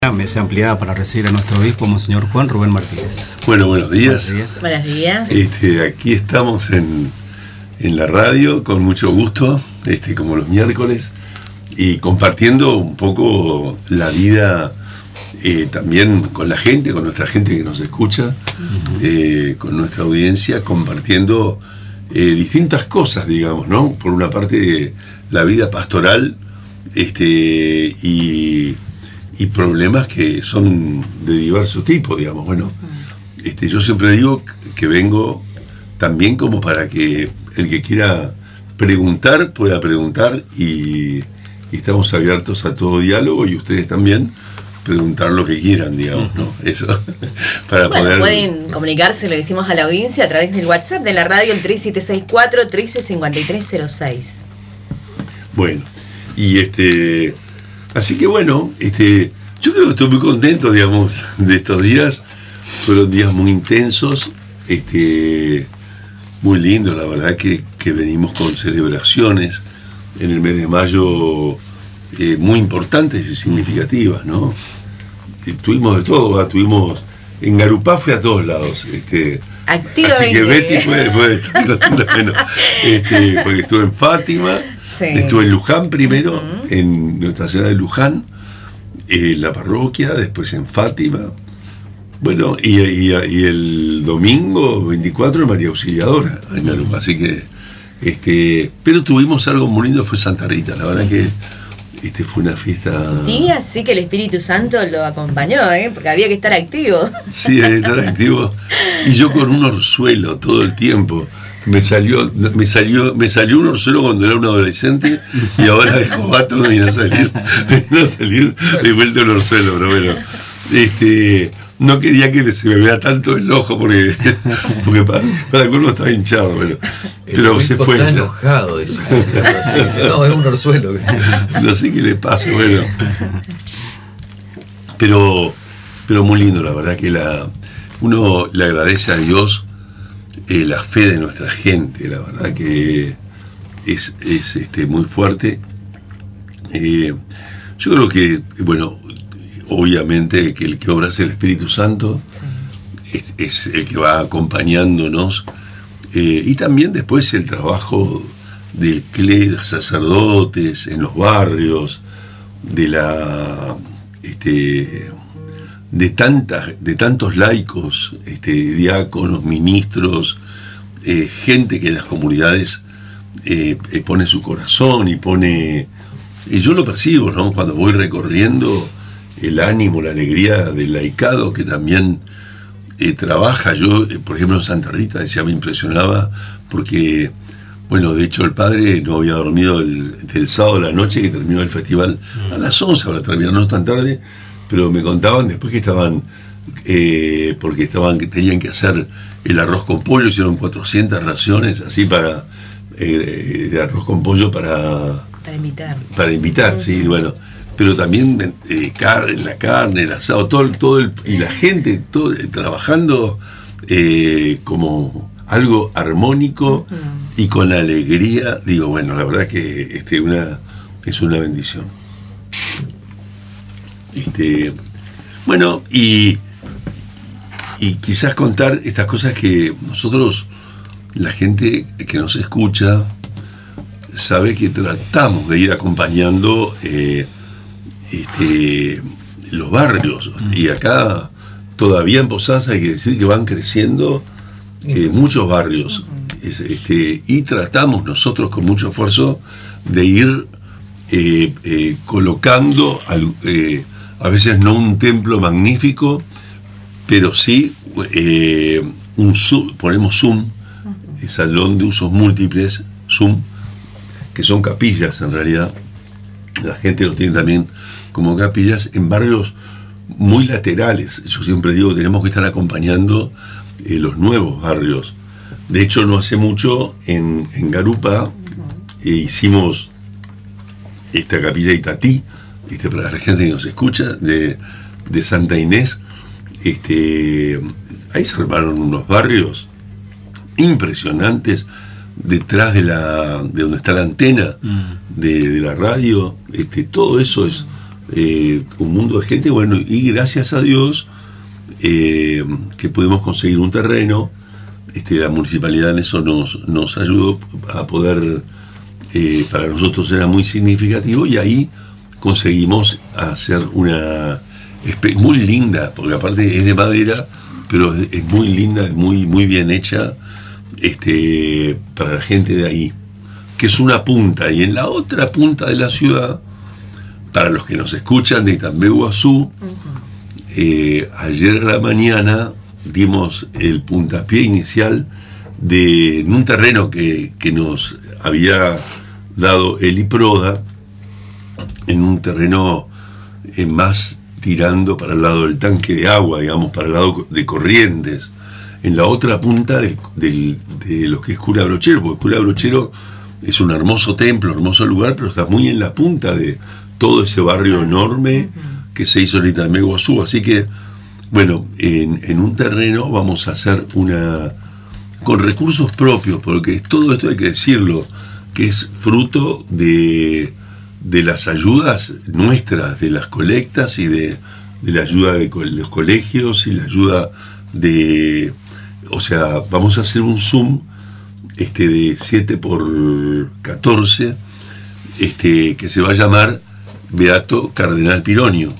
Mesa ampliada para recibir a nuestro obispo, Monseñor Juan Rubén Martínez. Bueno, buenos días. Buenos días. Aquí estamos en la radio con mucho gusto, como los miércoles, y compartiendo un poco la vida también con la gente, con nuestra gente que nos escucha, con nuestra audiencia, compartiendo distintas cosas, digamos, ¿no? Por una parte, la vida pastoral, y problemas que son de diversos tipos, digamos. Bueno, yo siempre digo que vengo también como para que el que quiera preguntar pueda preguntar, y estamos abiertos a todo diálogo, y ustedes también preguntar lo que quieran, digamos, ¿no? Eso, para poder... Pueden comunicarse, le decimos a la audiencia, a través del WhatsApp de la radio, el 3764-135306. Bueno, y así que bueno, yo creo que estoy muy contento, digamos, de estos días. Fueron días muy intensos, muy lindos, la verdad que venimos con celebraciones en el mes de mayo muy importantes y significativas, ¿no? Tuvimos de todo, ¿verdad? Tuvimos en Garupá, fue a todos lados, activamente. Así que Betty puede estar contando, bueno, porque estuve en Fátima, sí. Estuve en Luján primero, en Nuestra Señora de Luján, la parroquia, después en Fátima, bueno, y el domingo 24 en María Auxiliadora, en Garupá, así que, pero tuvimos algo muy lindo, fue Santa Rita, la verdad que fue una fiesta... Día sí que el Espíritu Santo lo acompañó, porque había que estar activo. Sí, había que estar activo. Y yo con un orzuelo todo el tiempo. Me salió un orzuelo cuando era un adolescente, y ahora de jovato me vino a salir de vuelta el orzuelo, pero bueno. No quería que se me vea tanto el ojo porque para colmo estaba hinchado, pero se fue. Está enojado eso. No, es un orzuelo. No sé qué le pasa, bueno. Pero muy lindo, la verdad que uno le agradece a Dios la fe de nuestra gente, la verdad que es muy fuerte. Yo creo que, bueno, obviamente que el que obra es el Espíritu Santo, sí. es el que va acompañándonos, y también después el trabajo del clero, sacerdotes en los barrios, de tantos laicos, diáconos, ministros, gente que en las comunidades pone su corazón y yo lo percibo, ¿no? Cuando voy recorriendo el ánimo, la alegría del laicado que también trabaja. Yo, por ejemplo, en Santa Rita, me impresionaba porque, bueno, de hecho el padre no había dormido del sábado a la noche, que terminó el festival a las 11, ahora terminó no tan tarde, pero me contaban después que estaban, porque tenían que hacer el arroz con pollo, hicieron 400 raciones así de arroz con pollo para invitar, sí, bueno. Pero también la carne, el asado, y la gente trabajando como algo armónico y con alegría. Digo, bueno, la verdad que es una bendición. Bueno, y quizás contar estas cosas que nosotros, la gente que nos escucha, sabe que tratamos de ir acompañando los barrios, y acá todavía en Posadas hay que decir que van creciendo muchos barrios, y tratamos nosotros con mucho esfuerzo de ir colocando a veces no un templo magnífico, pero sí ponemos Zoom, salón de usos múltiples, Zoom, que son capillas en realidad. La gente los tiene también como capillas en barrios muy laterales. Yo siempre digo que tenemos que estar acompañando los nuevos barrios. De hecho, no hace mucho en Garupá hicimos esta capilla Itatí, para la gente que nos escucha, de Santa Inés. Ahí se armaron unos barrios impresionantes detrás de donde está la antena de la radio. Todo eso es un mundo de gente, bueno, y gracias a Dios que pudimos conseguir un terreno. La municipalidad en eso nos ayudó a poder, para nosotros era muy significativo, y ahí conseguimos hacer una muy linda, porque aparte es de madera, pero es muy linda, es muy bien hecha, para la gente de ahí, que es una punta, y en la otra punta de la ciudad, para los que nos escuchan de Itambeguazú, ayer a la mañana dimos el puntapié inicial en un terreno que nos había dado el IPRODA, en un terreno más tirando para el lado del tanque de agua, digamos, para el lado de Corrientes, en la otra punta de lo que es Cura Brochero, porque Cura Brochero es un hermoso templo, hermoso lugar, pero está muy en la punta de todo ese barrio enorme que se hizo en Itambeguazú. Así que, bueno, en un terreno vamos a hacer con recursos propios, porque todo esto hay que decirlo, que es fruto de las ayudas nuestras, de las colectas y de la ayuda de los colegios y la ayuda o sea, vamos a hacer un Zoom de 7x14, que se va a llamar Beato Cardenal Pironio.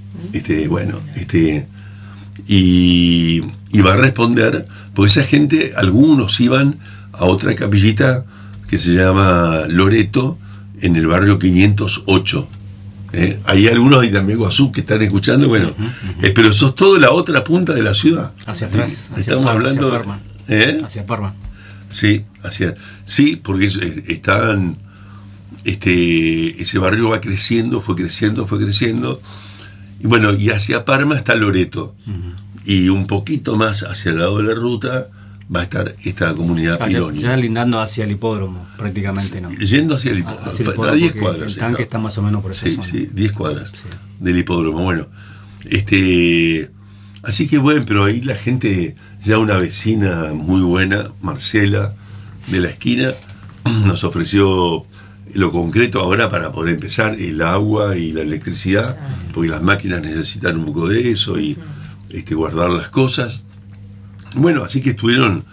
Y va a responder, porque esa gente, algunos iban a otra capillita que se llama Loreto, en el barrio 508. Hay algunos de Itambeguazú que están escuchando, bueno, pero eso es todo la otra punta de la ciudad. Hacia atrás, sí, estamos hablando hacia Parma. Hacia Parma. Sí, porque están, ese barrio va creciendo, fue creciendo, y bueno, y hacia Parma está Loreto, y un poquito más hacia el lado de la ruta va a estar esta comunidad Pironio. Ya lindando hacia el hipódromo, prácticamente, ¿no? Yendo hacia el hipódromo, a 10 cuadras. El tanque está más o menos por esa zona. Sí, 10 cuadras del hipódromo. Bueno, así que bueno, pero ahí la gente, ya una vecina muy buena, Marcela, de la esquina, nos ofreció lo concreto ahora para poder empezar, el agua y la electricidad, porque las máquinas necesitan un poco de eso y guardar las cosas. Bueno, así que estuvieron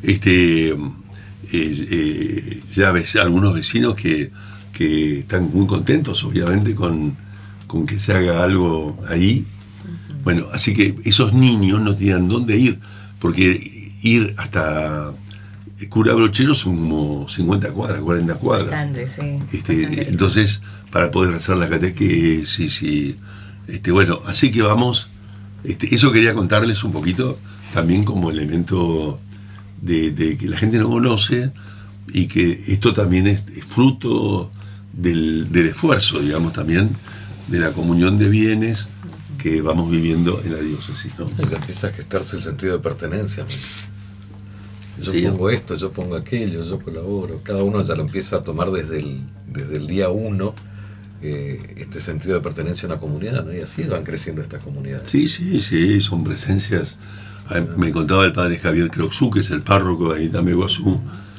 ya algunos vecinos que están muy contentos, obviamente, con que se haga algo ahí. Bueno, así que esos niños no tenían dónde ir, porque ir hasta Cura Brochero son como 50 cuadras, 40 cuadras. Grande, sí. Entonces, para poder hacer la catequesis, bueno, así que vamos, eso quería contarles un poquito, también como elemento de que la gente no conoce, y que esto también es fruto del esfuerzo, digamos, también de la comunión de bienes que vamos viviendo en la diócesis, ¿no? Ya empieza a gestarse el sentido de pertenencia, ¿no? Yo pongo esto, yo pongo aquello, yo colaboro. Cada uno ya lo empieza a tomar desde el día uno, este sentido de pertenencia a una comunidad, ¿no? Y así van creciendo estas comunidades. Sí, son presencias. Me contaba el padre Javier Croxú, que es el párroco de Itambeguazú,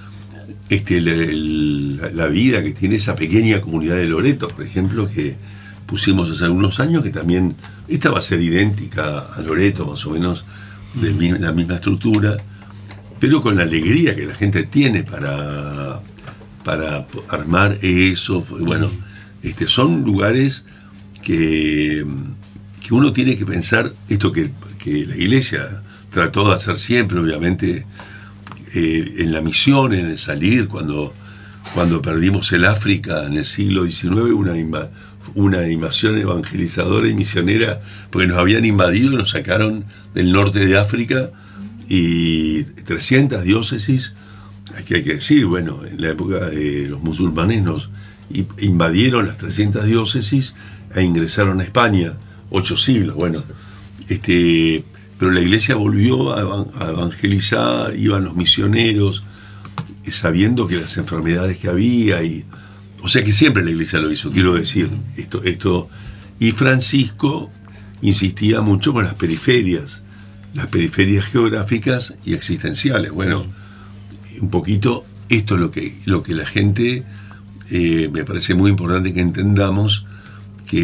la vida que tiene esa pequeña comunidad de Loreto, por ejemplo, que pusimos hace algunos años, que también esta va a ser idéntica a Loreto, más o menos de la misma estructura, pero con la alegría que la gente tiene para armar eso. Bueno, son lugares que uno tiene que pensar, esto que la Iglesia trató de hacer siempre, obviamente, en la misión, en el salir, cuando perdimos el África en el siglo XIX, una invasión evangelizadora y misionera, porque nos habían invadido y nos sacaron del norte de África, y 300 diócesis, aquí hay que decir, bueno, en la época de los musulmanes nos invadieron las 300 diócesis e ingresaron a España, 8 siglos, bueno, pero la Iglesia volvió a evangelizar, iban los misioneros, sabiendo que las enfermedades que había, o sea que siempre la Iglesia lo hizo, quiero decir, esto, y Francisco insistía mucho con las periferias geográficas y existenciales. Bueno, un poquito esto es lo que la gente, me parece muy importante que entendamos, que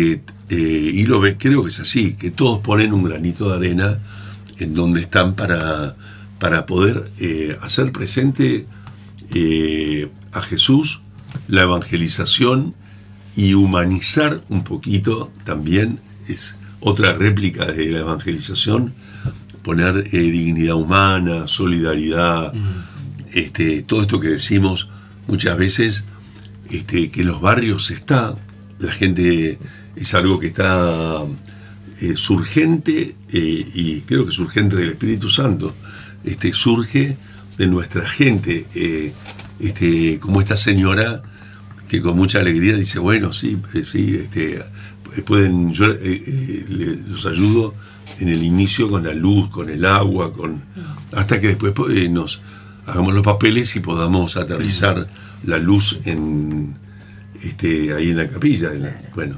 y creo que es así, que todos ponen un granito de arena en donde están para poder hacer presente a Jesús, la evangelización y humanizar un poquito también, es otra réplica de la evangelización, poner dignidad humana, solidaridad, todo esto que decimos muchas veces, que en los barrios está, la gente es algo que está surgente, y creo que surgente del Espíritu Santo, surge de nuestra gente, como esta señora que con mucha alegría dice, bueno, sí, pueden, yo los ayudo en el inicio con la luz, con el agua, hasta que después nos hagamos los papeles y podamos aterrizar la luz ahí en la capilla. Bueno,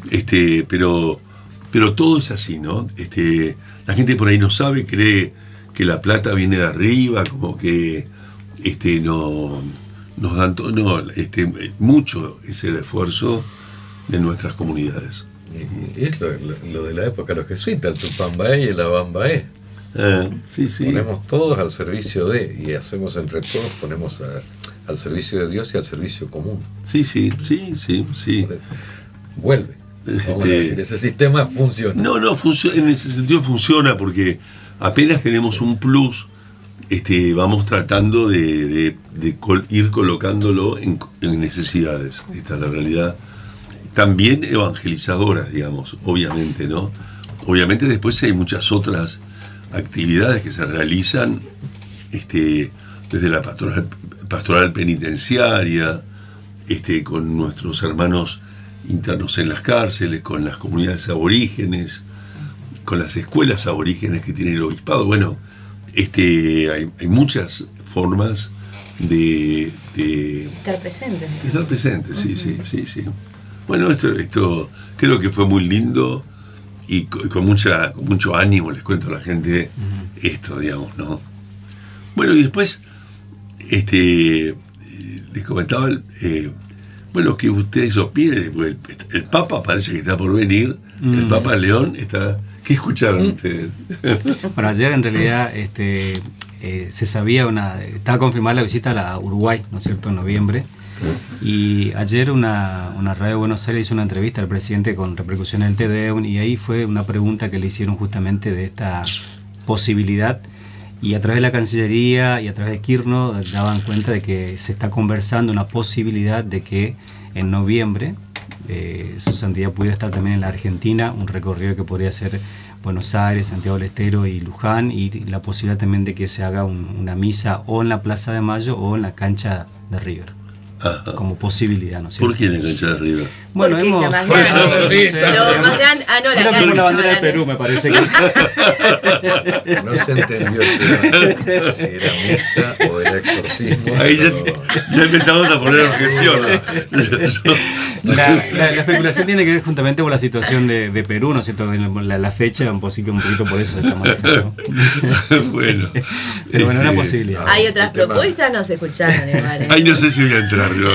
pero todo es así, ¿no? La gente por ahí no sabe, cree que la plata viene de arriba, como que no nos dan todo, no, mucho es el esfuerzo de nuestras comunidades. Y es lo de la época de los jesuitas, el Tupambaé y el Abambaé. Sí. Ponemos todos al servicio y hacemos entre todos, ponemos al servicio de Dios y al servicio común. Sí. Vuelve. Vamos a decir, ese sistema funciona. No, en ese sentido funciona, porque apenas tenemos un plus, vamos tratando de ir colocándolo en necesidades. Esta es la realidad. También evangelizadoras, digamos, obviamente, ¿no? Obviamente después hay muchas otras actividades que se realizan desde la pastoral penitenciaria, con nuestros hermanos internos en las cárceles, con las comunidades aborígenes, con las escuelas aborígenes que tiene el obispado. Bueno, hay muchas formas de estar presentes. Estar presentes, sí. Bueno, esto creo que fue muy lindo y con mucho ánimo les cuento a la gente esto, digamos, ¿no? Bueno, y después les comentaba que ustedes opinen, porque el Papa parece que está por venir, el Papa León está. ¿Qué escucharon ustedes? Bueno, ayer en realidad se sabía estaba confirmada la visita a Uruguay, ¿no es cierto?, en noviembre. Y ayer una radio de Buenos Aires hizo una entrevista al presidente con repercusiones del Te Deum, y ahí fue una pregunta que le hicieron justamente de esta posibilidad, y a través de la Cancillería y a través de Quirno daban cuenta de que se está conversando una posibilidad de que en noviembre su santidad pudiera estar también en la Argentina, un recorrido que podría ser Buenos Aires, Santiago del Estero y Luján, y la posibilidad también de que se haga una misa o en la Plaza de Mayo o en la cancha de River. Ajá. Como posibilidad, ¿no es cierto? ¿Por qué en la cancha de River? Bueno, porque hemos... la más grande. Lo más grande. Ah, no, la Era cancha. como la bandera del Perú, me parece que... No se entendió si era misa o era exorcismo. Ahí ya empezamos a poner objeciones. La especulación tiene que ver juntamente con la situación de Perú, ¿no es cierto? La fecha, un poquito por eso se está manejando. Bueno. Pero bueno, una posibilidad. Hay otras propuestas, no se escucharon, igual. Ay, no sé si voy a entrar yo.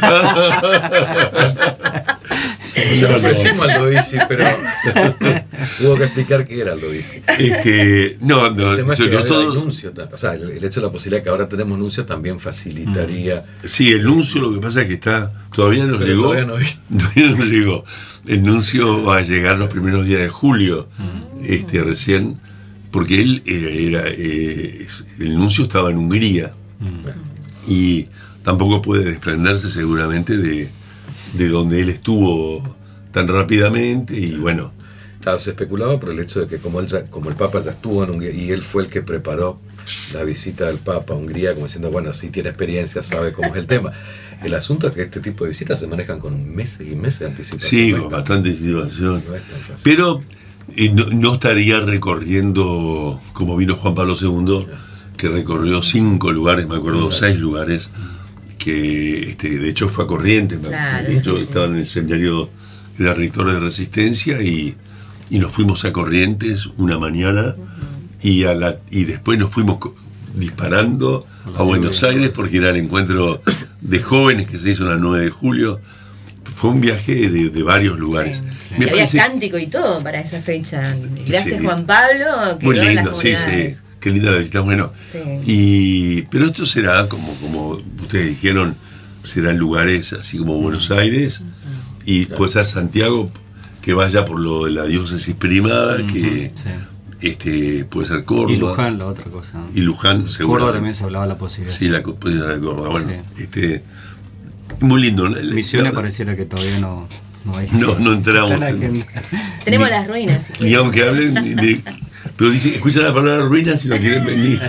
Se lo ofrecimos al Dodici, pero hubo que explicar qué era el Dodici. No, el tema es que todos... el nuncio, o sea, el hecho de la posibilidad que ahora tenemos nuncio también facilitaría. Sí, el nuncio, lo que pasa es que todavía no llegó. Todavía no llegó. El nuncio va a llegar los primeros días de julio, recién, porque él el nuncio estaba en Hungría y tampoco puede desprenderse seguramente de donde él estuvo tan rápidamente, y bueno. Se especulaba por el hecho de que como el Papa ya estuvo en Hungría y él fue el que preparó la visita del Papa a Hungría, como diciendo, bueno, sí tiene experiencia, sabe cómo es el tema. El asunto es que este tipo de visitas se manejan con meses y meses de anticipación. Sí, con bastante anticipación. Pero no estaría recorriendo como vino Juan Pablo II, que recorrió 5 lugares, me acuerdo, 6 lugares, que de hecho fue a Corrientes, claro, de hecho estaba en el seminario, era rector de Resistencia, y nos fuimos a Corrientes una mañana, y después nos fuimos disparando a Buenos Aires, porque era el encuentro de jóvenes que se hizo el 9 de julio. fue un viaje de varios lugares. Sí. Y había cántico y todo para esa fecha. Gracias, Juan Pablo. Muy lindo, sí. Qué linda la visita. Bueno, pero esto será, como ustedes dijeron, serán lugares así como Buenos Aires, y puede ser Santiago, que vaya por lo de la diócesis primada, que puede ser Córdoba. Y Luján, la otra cosa. Y Luján, seguro. Córdoba también se hablaba la posibilidad. Sí, la posibilidad de Córdoba. Bueno, muy lindo. Misiones pareciera que todavía no hay. No entramos. Tenemos las ruinas. Ni aunque hablen pero dicen, escuchan la palabra ruinas y no quieren venir.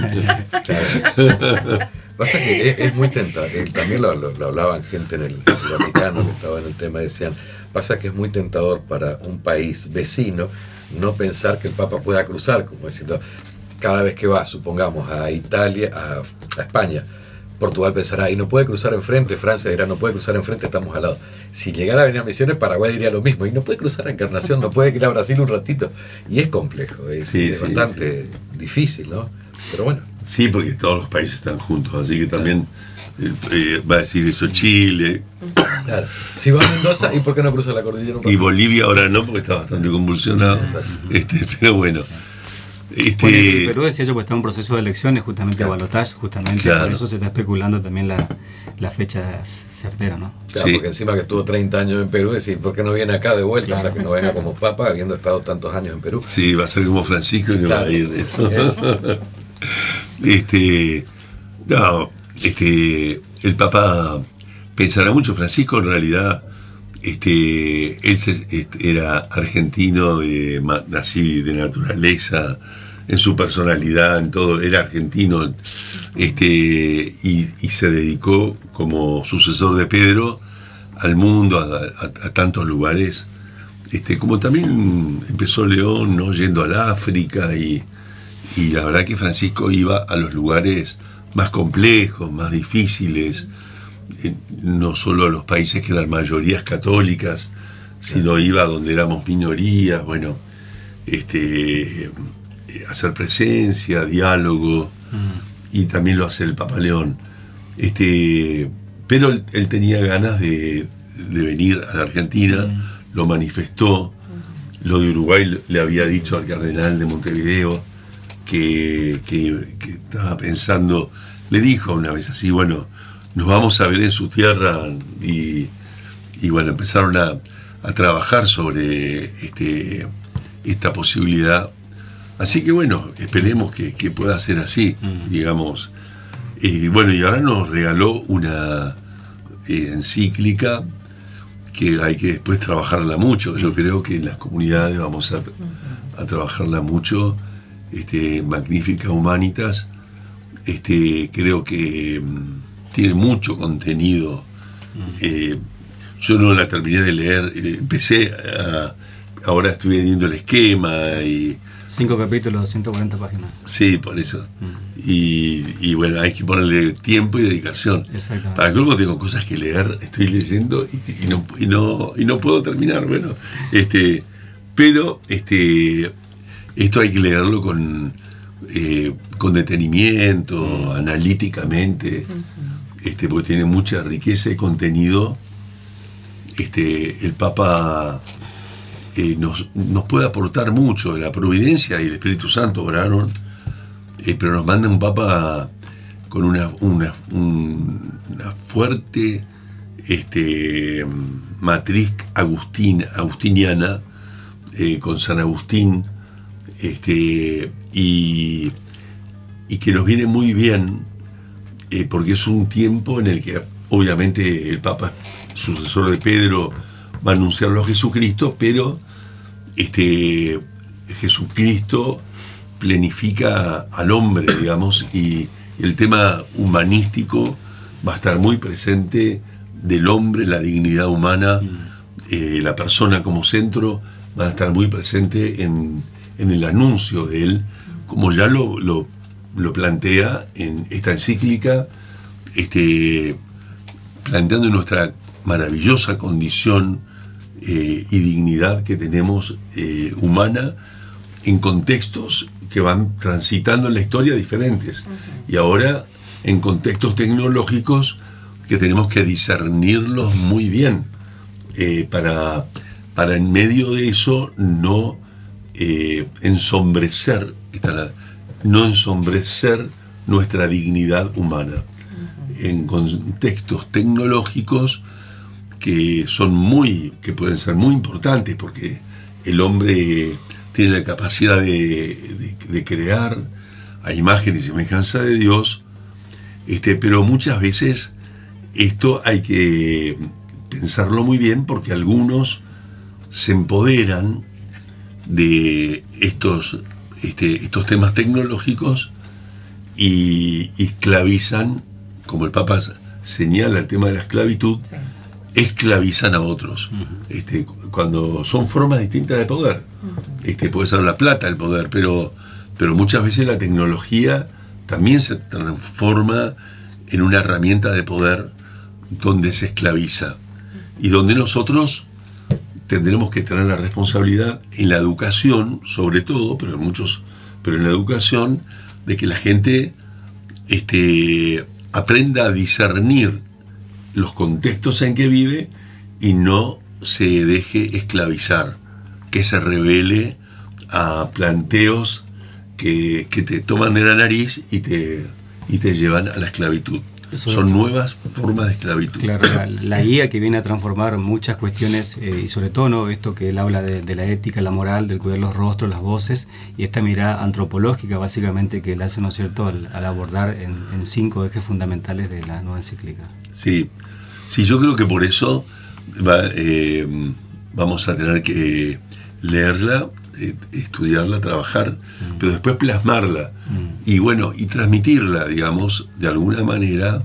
Pasa que es muy tentador. También lo hablaban gente en el Vaticano que estaba en el tema, decían, pasa que es muy tentador para un país vecino no pensar que el Papa pueda cruzar, como diciendo, cada vez que va, supongamos, a Italia, a España, Portugal pensará, y no puede cruzar enfrente, Francia dirá, no puede cruzar enfrente, estamos al lado. Si llegara a venir a Misiones, Paraguay diría lo mismo, y no puede cruzar a Encarnación, no puede ir a Brasil un ratito. Y es complejo, es bastante difícil, ¿no? Pero bueno. Sí, porque todos los países están juntos, así que también va a decir eso Chile. Claro. Si va a Mendoza, ¿y por qué no cruza la cordillera? Y Bolivia ahora no, porque está bastante convulsionado. Pero bueno. Bueno, y Perú, decía yo, pues está en un proceso de elecciones, justamente balotaje, justamente por eso se está especulando también la fecha certera, ¿no? Claro, porque encima que estuvo 30 años en Perú, decir, ¿por qué no viene acá de vuelta? O sea, que no venga como papa, habiendo estado tantos años en Perú. Sí, va a ser como Francisco y no va a ir. El Papa pensará mucho. Francisco, en realidad, él era argentino, así de naturaleza, en su personalidad, en todo, era argentino, y se dedicó como sucesor de Pedro al mundo, a tantos lugares, como también empezó León, ¿no? Yendo al África, y la verdad que Francisco iba a los lugares más complejos, más difíciles, no solo a los países que eran mayorías católicas, sino iba a donde éramos minorías, bueno, hacer presencia, diálogo, y también lo hace el Papa León. Pero él tenía ganas de venir a la Argentina, lo manifestó. Lo de Uruguay le había dicho al cardenal de Montevideo que estaba pensando, le dijo una vez así, bueno, nos vamos a ver en su tierra, y bueno, empezaron a trabajar sobre esta posibilidad. Así que bueno, esperemos que pueda ser así, digamos. Bueno, y ahora nos regaló una encíclica que hay que después trabajarla mucho. Yo creo que en las comunidades vamos a trabajarla mucho. Magnificat Humanitas, creo que tiene mucho contenido. Yo no la terminé de leer, empecé ahora estoy viendo el esquema y 5 capítulos, 140 páginas. Sí, por eso. Y bueno, hay que ponerle tiempo y dedicación. Exactamente. Para que luego tengo cosas que leer, estoy leyendo y no puedo terminar. Bueno, pero esto hay que leerlo con detenimiento, analíticamente, porque tiene mucha riqueza de contenido. El Papa nos puede aportar mucho. La providencia y el Espíritu Santo obraron, pero nos manda un Papa con una fuerte matriz agustiniana, con San Agustín, y que nos viene muy bien, porque es un tiempo en el que obviamente el Papa, sucesor de Pedro, va a anunciarlo a Jesucristo, pero Jesucristo plenifica al hombre, digamos, y el tema humanístico va a estar muy presente del hombre, la dignidad humana, la persona como centro, van a estar muy presente en el anuncio de él, como ya lo plantea en esta encíclica, planteando nuestra maravillosa condición y dignidad que tenemos humana en contextos que van transitando en la historia diferentes, y ahora en contextos tecnológicos que tenemos que discernirlos muy bien, para en medio de eso no ensombrecer nuestra dignidad humana en contextos tecnológicos que pueden ser muy importantes, porque el hombre tiene la capacidad de crear a imagen y semejanza de Dios, pero muchas veces esto hay que pensarlo muy bien, porque algunos se empoderan de estos temas tecnológicos y esclavizan, como el Papa señala el tema de la esclavitud, sí. Esclavizan a otros, cuando son formas distintas de poder. Puede ser la plata el poder, pero muchas veces la tecnología también se transforma en una herramienta de poder donde se esclaviza y donde nosotros tendremos que tener la responsabilidad en la educación, sobre todo, pero en la educación, de que la gente aprenda a discernir los contextos en que vive y no se deje esclavizar, que se revele a planteos que te toman de la nariz y te llevan a la esclavitud. Son nuevas formas de esclavitud. Claro, la guía que viene a transformar muchas cuestiones, y sobre todo, ¿no?, esto que él habla de la ética, la moral, del cuidar los rostros, las voces, y esta mirada antropológica básicamente que él hace, ¿no es cierto?, al abordar en 5 ejes fundamentales de la nueva encíclica. Sí, yo creo que por eso vamos a tener que leerla, estudiarla, trabajar, pero después plasmarla y transmitirla, digamos, de alguna manera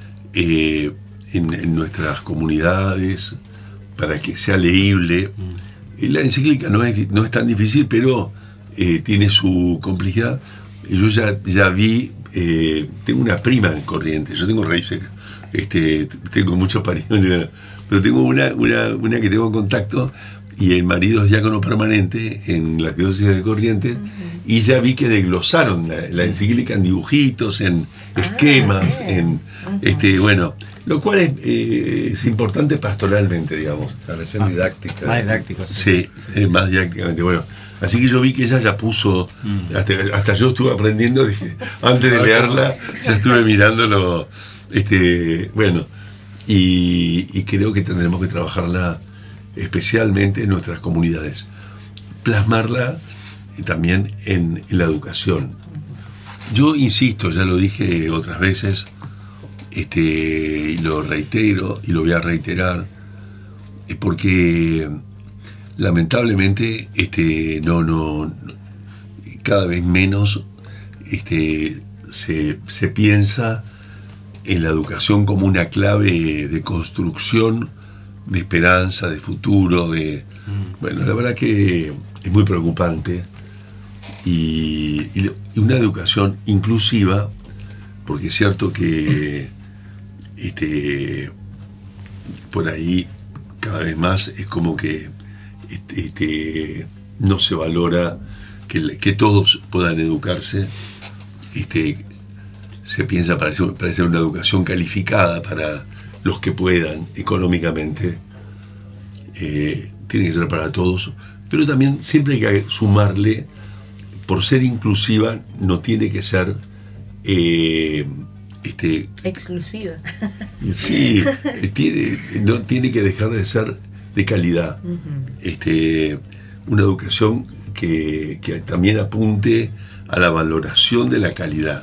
en nuestras comunidades, para que sea leíble. La encíclica no es tan difícil, pero tiene su complejidad. Yo ya vi, tengo una prima en Corrientes, yo tengo raíces, tengo muchos parientes, pero tengo una que tengo en contacto, y el marido es diácono permanente en la diócesis de Corrientes, y ya vi que desglosaron la encíclica en dibujitos, en esquemas, lo cual es importante pastoralmente, digamos. Parecen didácticas. Más didácticos. Sí, más didácticamente. Así que yo vi que ella ya puso, hasta yo estuve aprendiendo, dije, antes de leerla, ya estuve mirándolo, y creo que tendremos que trabajarla especialmente en nuestras comunidades, plasmarla también en la educación. Yo insisto, ya lo dije otras veces, y lo reitero y lo voy a reiterar, porque lamentablemente no cada vez menos se piensa en la educación como una clave de construcción, de esperanza, de futuro, la verdad que es muy preocupante, y una educación inclusiva, porque es cierto que por ahí cada vez más es como que no se valora que todos puedan educarse. Se piensa para ser una educación calificada para los que puedan económicamente, tiene que ser para todos, pero también siempre hay que sumarle, por ser inclusiva, no tiene que ser exclusiva. Sí, no tiene que dejar de ser de calidad. Una educación que también apunte a la valoración de la calidad.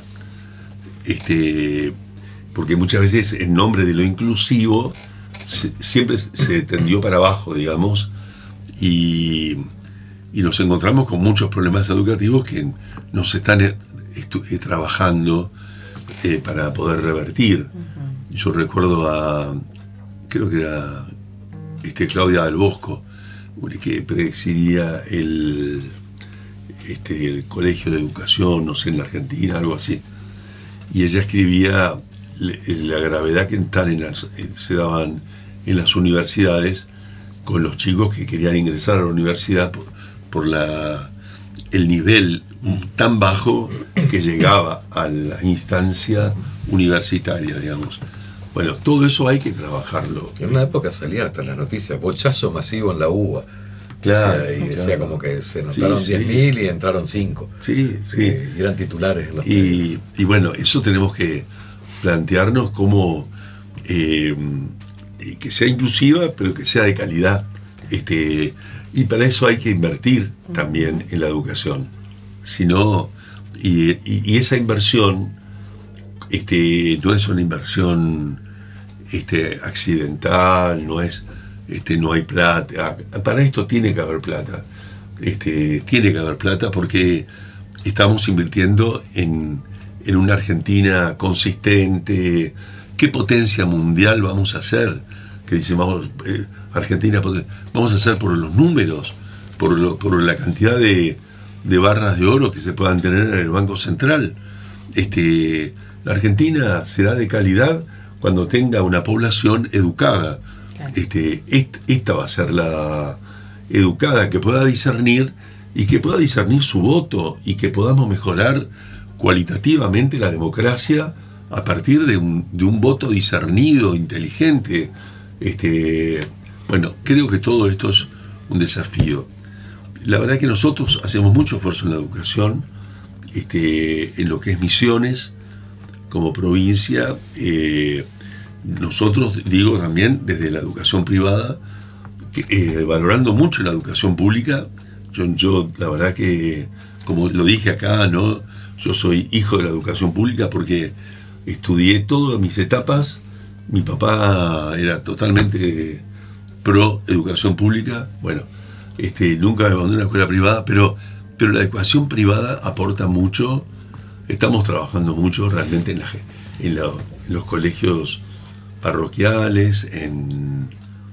Porque muchas veces en nombre de lo inclusivo siempre se tendió para abajo, digamos, y nos encontramos con muchos problemas educativos que nos están trabajando para poder revertir. Yo recuerdo creo que era Claudia del Bosco, que presidía el colegio de educación, no sé, en la Argentina, algo así, y ella escribía la gravedad que se daban en las universidades con los chicos que querían ingresar a la universidad por el nivel tan bajo que llegaba a la instancia universitaria, digamos. Bueno, todo eso hay que trabajarlo. En una época salían hasta las noticias, bochazo masivo en la UBA. Claro, y decía como que se notaron sí, 10.000 y entraron 5. Sí, sí. Y eran titulares en los medios. Y bueno, eso tenemos que plantearnos como que sea inclusiva, pero que sea de calidad. Y para eso hay que invertir también en la educación. Si no, y esa inversión no es una inversión accidental, no hay plata. Para esto tiene que haber plata. Tiene que haber plata porque estamos invirtiendo en una Argentina consistente. ¿Qué potencia mundial vamos a hacer? Que dice, Argentina, vamos a hacer por los números, por la cantidad de barras de oro que se puedan tener en el Banco Central. La Argentina será de calidad cuando tenga una población educada. Claro. Esta va a ser la educada, que pueda discernir y que pueda discernir su voto y que podamos mejorar cualitativamente la democracia a partir de un voto discernido, inteligente. Bueno, creo que todo esto es un desafío. La verdad que nosotros hacemos mucho esfuerzo en la educación, en lo que es Misiones, como provincia. Nosotros, digo también, desde la educación privada, valorando mucho la educación pública. Yo la verdad que, como lo dije acá, ¿no? Yo soy hijo de la educación pública porque estudié todas mis etapas. Mi papá era totalmente pro educación pública. Bueno, nunca me mandé a una escuela privada, pero la educación privada aporta mucho. Estamos trabajando mucho realmente en los colegios parroquiales, en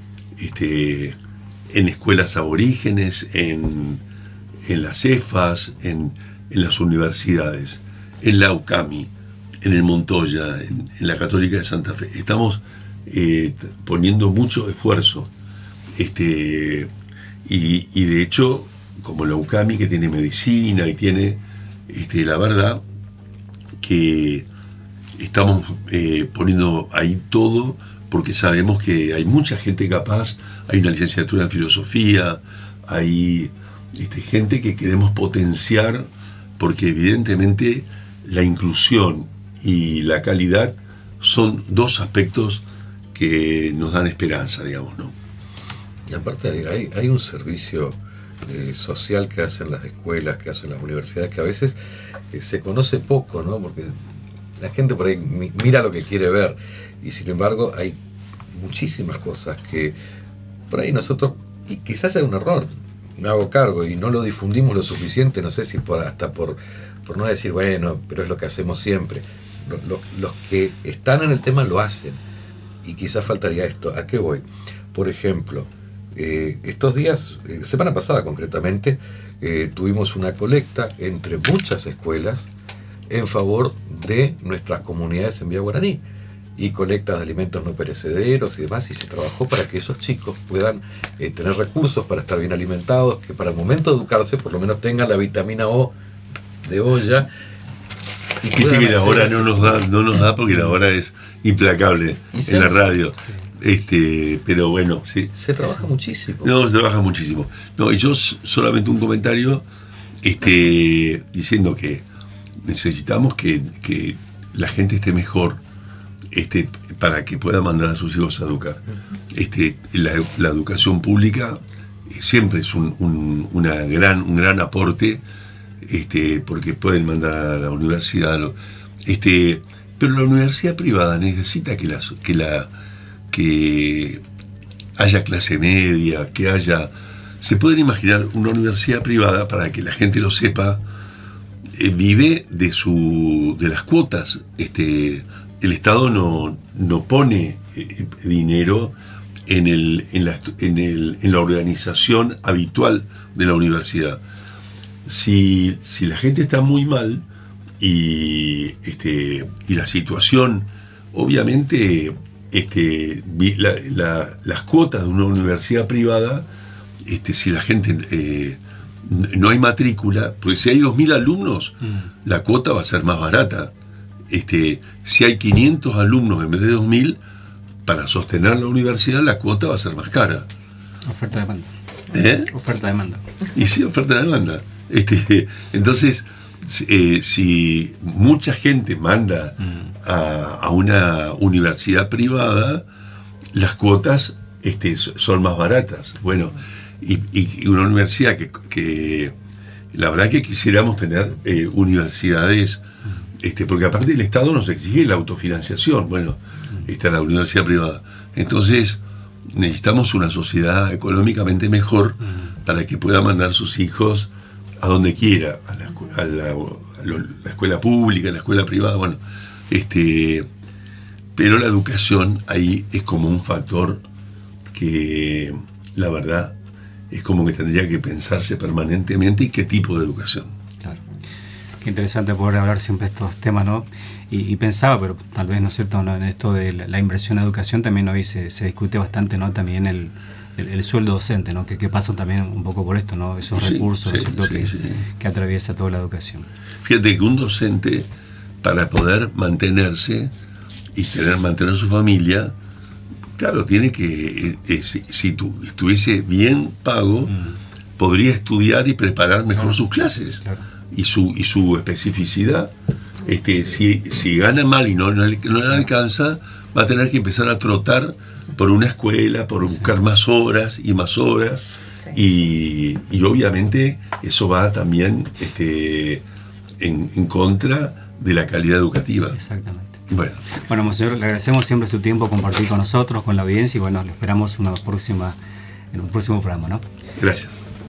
escuelas aborígenes, en las CEFAS, en las universidades, en la UCAMI, en el Montoya, en la Católica de Santa Fe. Estamos poniendo mucho esfuerzo. Y de hecho, como la UCAMI, que tiene medicina y tiene, la verdad que estamos poniendo ahí todo, porque sabemos que hay mucha gente capaz, hay una licenciatura en filosofía, hay gente que queremos potenciar, porque evidentemente la inclusión y la calidad son dos aspectos que nos dan esperanza, digamos, ¿no? Y aparte hay un servicio social que hacen las escuelas, que hacen las universidades, que a veces se conoce poco, ¿no? Porque la gente por ahí mira lo que quiere ver, y sin embargo hay muchísimas cosas que por ahí nosotros, y quizás sea un error, me hago cargo y no lo difundimos lo suficiente, no sé si hasta por no decir, bueno, pero es lo que hacemos siempre. Los que están en el tema lo hacen, y quizás faltaría esto. ¿A qué voy? Por ejemplo, estos días, semana pasada concretamente, tuvimos una colecta entre muchas escuelas en favor de nuestras comunidades en Villa Guaraní, y colectas de alimentos no perecederos y demás, y se trabajó para que esos chicos puedan tener recursos para estar bien alimentados, que para el momento de educarse por lo menos tengan la vitamina O de olla. Y que la hora no nos da porque la hora es implacable en la radio. Sí. Pero bueno, sí. Se trabaja muchísimo. No, se trabaja muchísimo. No, y yo solamente un comentario diciendo que necesitamos que la gente esté mejor para que pueda mandar a sus hijos a educar. La educación pública siempre es un gran aporte, porque pueden mandar a la universidad, pero la universidad privada necesita que haya clase media, que haya... Se pueden imaginar una universidad privada, para que la gente lo sepa, vive de las cuotas. El Estado no pone dinero en la organización habitual de la universidad. Si la gente está muy mal y la situación, obviamente, las cuotas de una universidad privada, si la gente no hay matrícula, porque si hay 2.000 alumnos, la cuota va a ser más barata. si hay 500 alumnos en vez de 2000, para sostener la universidad la cuota va a ser más cara. Oferta-demanda. Oferta-demanda. Y sí, oferta-demanda. Entonces, si mucha gente manda a una universidad privada, las cuotas son más baratas. Bueno, y una universidad que la verdad que quisiéramos tener universidades, porque aparte el Estado nos exige la autofinanciación. Bueno, está la universidad privada. Entonces, necesitamos una sociedad económicamente mejor para que pueda mandar sus hijos a donde quiera, a la escuela pública, a la escuela privada, bueno, pero la educación ahí es como un factor que, la verdad, es como que tendría que pensarse permanentemente y qué tipo de educación. Claro. Qué interesante poder hablar siempre de estos temas, ¿no? Y pensaba, pero tal vez, ¿no es cierto?, ¿no?, en esto de la inversión en educación también hoy se discute bastante, ¿no?, también el sueldo docente, ¿no?, que pasa también un poco por esto, ¿no?, esos recursos que atraviesa toda la educación. Fíjate que un docente, para poder mantenerse y mantener su familia, claro, tiene que, si estuviese bien pago, podría estudiar y preparar mejor sus clases, claro, y su especificidad. Si gana mal y no le alcanza, va a tener que empezar a trotar por una escuela, por buscar más horas y más horas, y obviamente eso va también en contra de la calidad educativa. Exactamente. Bueno, monseñor, le agradecemos siempre su tiempo compartir con nosotros, con la audiencia, y bueno, le esperamos en un próximo programa, ¿no? Gracias.